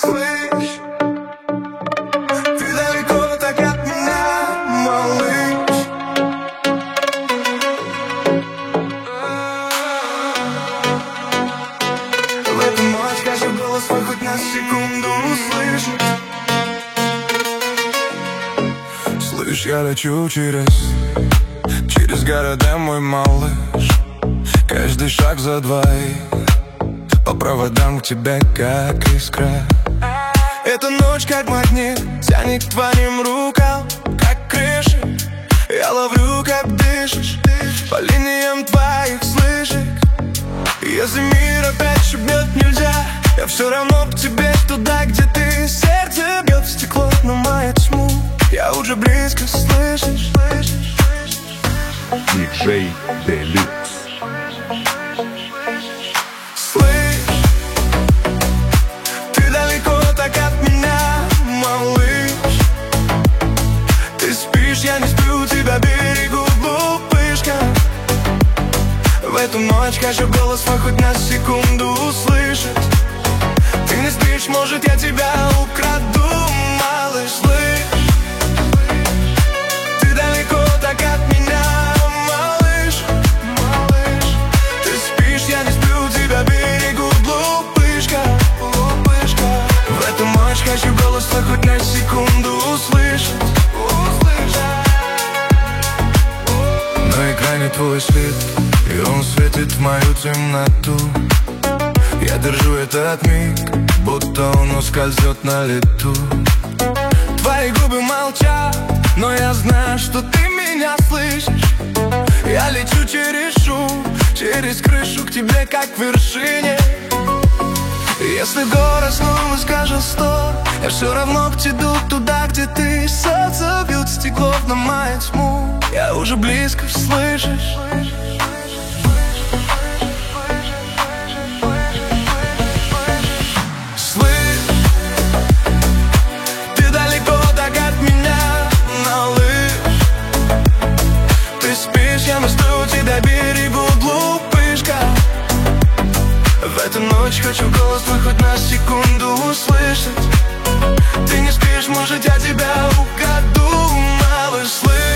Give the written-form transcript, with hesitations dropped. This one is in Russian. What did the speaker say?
Слышь, ты далеко так от меня, малыш. В эту ночь хочу голос свой хоть на секунду услышать. Слышь, я лечу через города, мой малыш. Каждый шаг за двоих, по проводам к тебе как искра. Эта ночь как магнит тянет к твоим рукам, как крыша. Я ловлю, как дышишь, по линиям твоих слышек. Если мир опять бьет нельзя, я все равно к тебе туда, где ты. Сердце бьет в стекло, но мою тьму я уже близко, слышишь? Диджей Делюкс. Слышь, ты далеко так от меня, малыш. Ты спишь, я не сплю, тебя берегу, глупышка. В эту ночь хочу голос свой хоть на секунду услышать. Ты не спишь, может я тебя украду, малыш. Слышь, ты далеко так от меня, малыш. Ты спишь, я не сплю, тебя берегу, глупышка. В эту ночь хочу голос твой хоть на секунду услышать. На экране твой свет, и он светит в мою темноту. Я держу этот миг, будто он ускользет на лету. Твои губы молчат, но я знаю, что ты меня слышишь. Я лечу через шум, через крышу к тебе, как к вершине. Если город снова скажет стоп, я все равно иду туда, где ты. Солнце бьет стекло на мою тьму, я уже близко, слышишь? Слышь, ты далеко так от меня, малыш. Ты спишь, я сплю, тебя берегу, глупышка. В эту ночь хочу голос твой хоть на секунду услышать. Ты не спишь, может я тебя украду, малыш. Слышь,